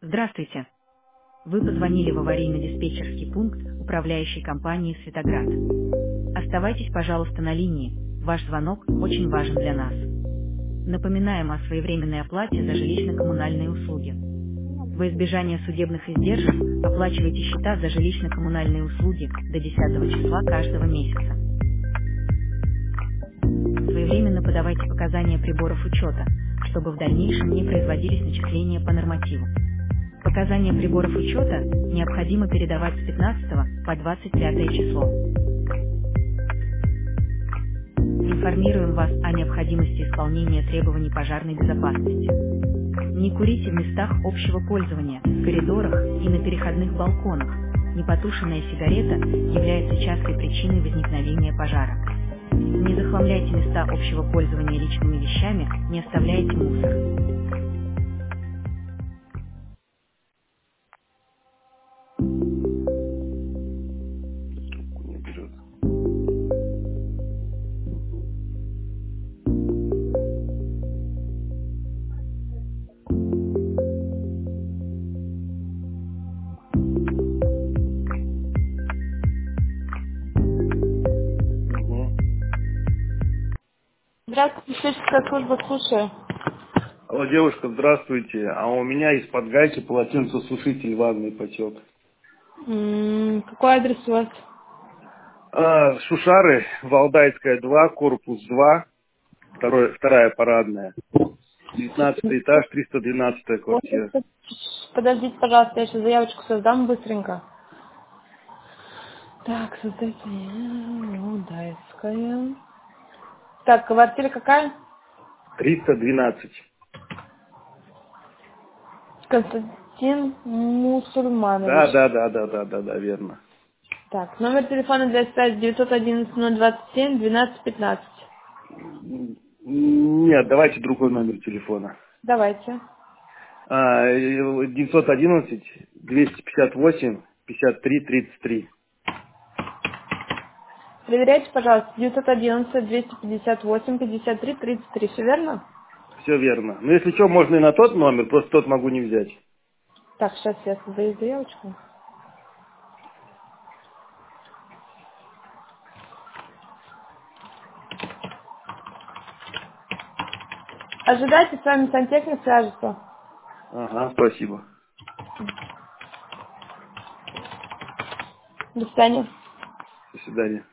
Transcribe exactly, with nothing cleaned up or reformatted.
Здравствуйте. Вы позвонили в аварийно-диспетчерский пункт управляющей компании «Светоград». Оставайтесь, пожалуйста, на линии. Ваш звонок очень важен для нас. Напоминаем о своевременной оплате за жилищно-коммунальные услуги. Во избежание судебных издержек оплачивайте счета за жилищно-коммунальные услуги до десятого числа каждого месяца. Своевременно подавайте показания приборов учета, чтобы в дальнейшем не производились начисления по нормативу. Показания приборов учета необходимо передавать с пятнадцатого по двадцать пятое число. Информируем вас о необходимости исполнения требований пожарной безопасности. Не курите в местах общего пользования, в коридорах и на переходных балконах. Непотушенная сигарета является частой причиной возникновения пожара. Не захламляйте места общего пользования личными вещами, не оставляйте мусор. Не берет. Угу. Здравствуйте, диспетчерская служба, слушаю. Алло, девушка, здравствуйте. А у меня из-под гайки полотенцесушитель ванный потек. М, Какой адрес у вас? А, Шушары, Валдайская два, корпус два, второй, вторая парадная. девятнадцатый этаж, триста двенадцатая квартира. Подождите, пожалуйста, я сейчас заявочку создам быстренько. Так, создайте. Молдавская. Так, квартира какая? триста двенадцать. Константин Да, Мусульманович. да, да, да, да, да, да, верно. Так, номер телефона для связи девятьсот одиннадцать ноль двадцать семь двенадцать пятнадцать. М, Нет, давайте другой номер телефона. Давайте. А, э, девятьсот одиннадцать двести пятьдесят восемь пятьдесят три тридцать три. Проверяйте, пожалуйста, девятьсот одиннадцать двести пятьдесят восемь пятьдесят три тридцать три. Все верно? Все верно. Ну, если что, можно и на тот номер, просто тот могу не взять. Так, сейчас я создаю заявочку. Ожидайте, с вами сантехник свяжется. Ага, спасибо. До свидания. До свидания.